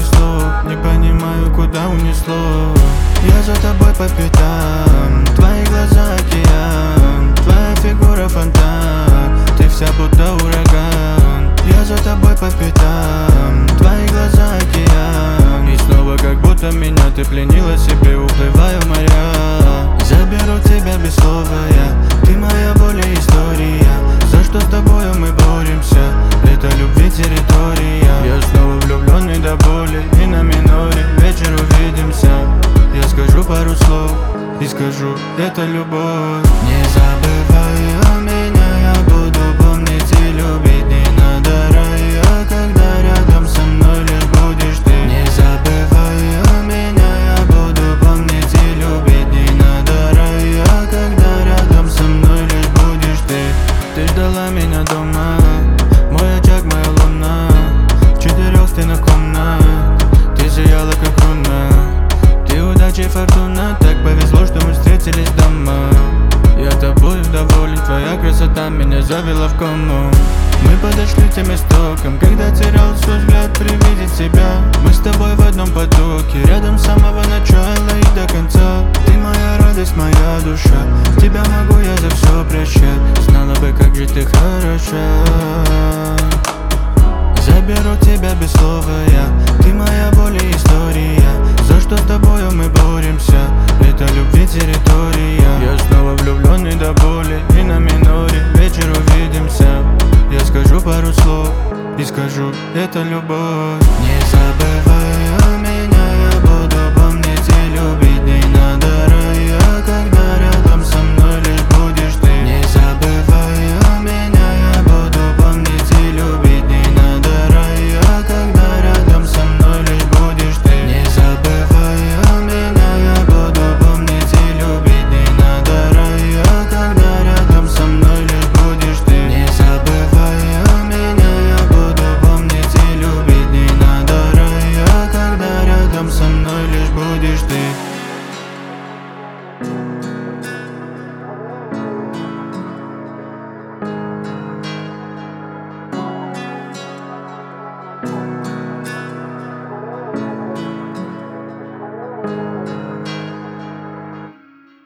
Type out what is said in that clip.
слов, не понимаю, куда унесло. Я за тобой по пятам, твои глаза океан, твоя фигура фонтан, ты вся будто ураган. Я за тобой по пятам, твои глаза океан, и снова как будто меня ты пленила себе, уплываю в моря. Заберу тебя без слова я, ты моя боль и история. За что с тобою мы боремся, это любви территория. Я снова влюбленный до боли и на миноре, вечер увидимся. Я скажу пару слов и скажу, это любовь. Не забывай о меня, я буду помнить и любить. Не надо рая, когда рядом со мной лишь будешь ты. Не забывай о меня, я буду помнить и любить. Не надо рая, когда рядом со мной лишь будешь ты. Ты ждала меня дома, мой очаг, моя луна, в 4 стенах комнат, ты сияла как луна. Ты удача и фортуна, так повезло, что мы встретились дома. Я тобою доволен, твоя красота меня завела в кому. Мы подошли тем истокам, когда терял свой взгляд при виде тебя. Мы с тобой в одном потоке, рядом с самого начала и до конца. Ты моя радость, моя душа, тебя могу я за все прощать. Знала бы, как же ты хороша. Заберу тебя без слова я, ты моя боль и история. За что с тобою мы боремся, это любви территория. Я снова влюбленный до боли и на миноре, вечер увидимся. Я скажу пару слов и скажу, это любовь. Не забывай о меня, я буду помнить и любить. Не надо рая, когда рядом со мной лишь будешь ты. Не забывай о меня, я буду помнить и любить. Не надо рая, когда рядом со мной лишь будешь ты. Не забывай о меня, я буду помнить и любить. Не надо рая, когда рядом со мной лишь будешь ты. Не забывай о меня, я буду помнить и любить. Не надо рая, когда рядом со мной лишь будешь ты.